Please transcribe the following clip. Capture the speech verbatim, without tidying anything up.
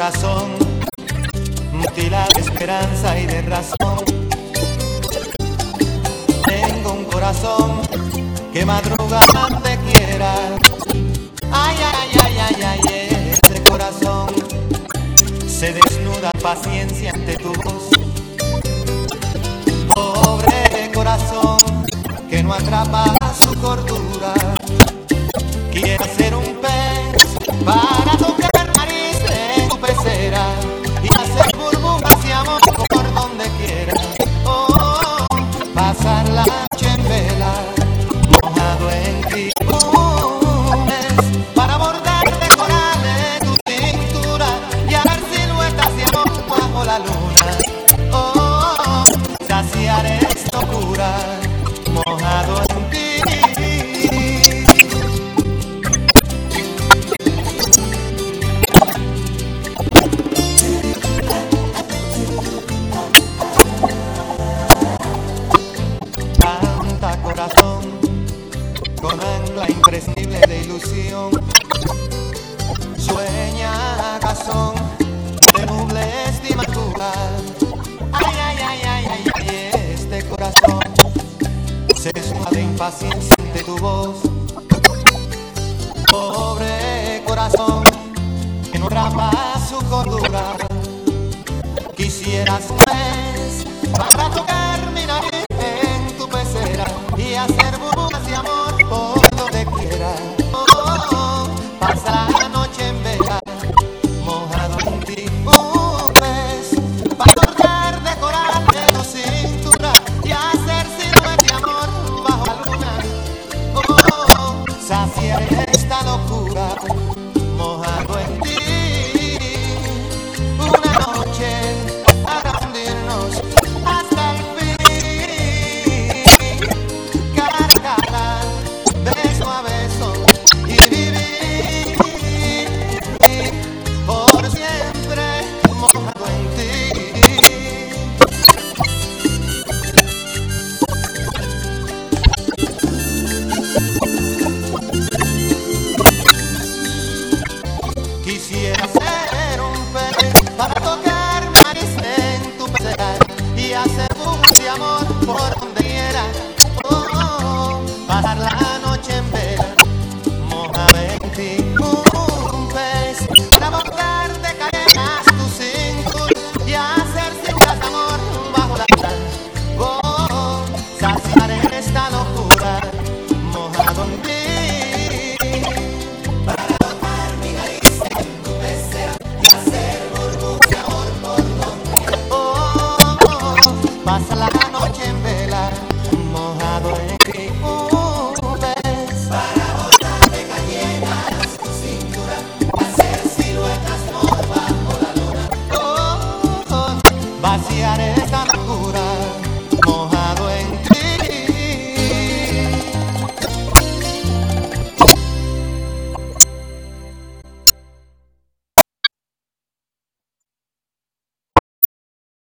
corazón, mutilado de esperanza y de razón. Tengo un corazón que madruga te quiera. Ay, ay, ay, ay, ay, ese corazón se desnuda paciencia ante tu voz. Pobre corazón que no atrapa su cordura, quiere ser un pez para tocar nariz en tu pecera y hacer burbujas y amor por donde quiera. Oh, pasar la noche en vela, mojado en tiburones, para bordar de corales tu cintura y hacer siluetas de amor bajo la luna. Oh, saciar esta locura, mojado en ti. Canta corazón con ancla imprescindible de ilusión. Sueña cazón de nuble estimatura. Ay, ay, ay, ay, ay, ay, este corazón se desnuda de impaciencia ante tu voz. Pobre corazón que no atrapa su cordura, quisieras pues para tocar mi nariz en tu pecera y hacer burbujas de amor por donde quiera. Oh, pasa la noche en vela, mojado en ti, un pez para bordar de coral de tu cintura y hacer silueta de amor bajo la luna. Oh, saciar esta locura, mojado en ti. Una noche para hundirnos hasta el fin, cara a cara, beso a beso y vivir por siempre mojado en ti. Quisiera ser un pez para tocar mi nariz en tu pecera y hacer burbujas de amor por donde quiera. Oh, pasar la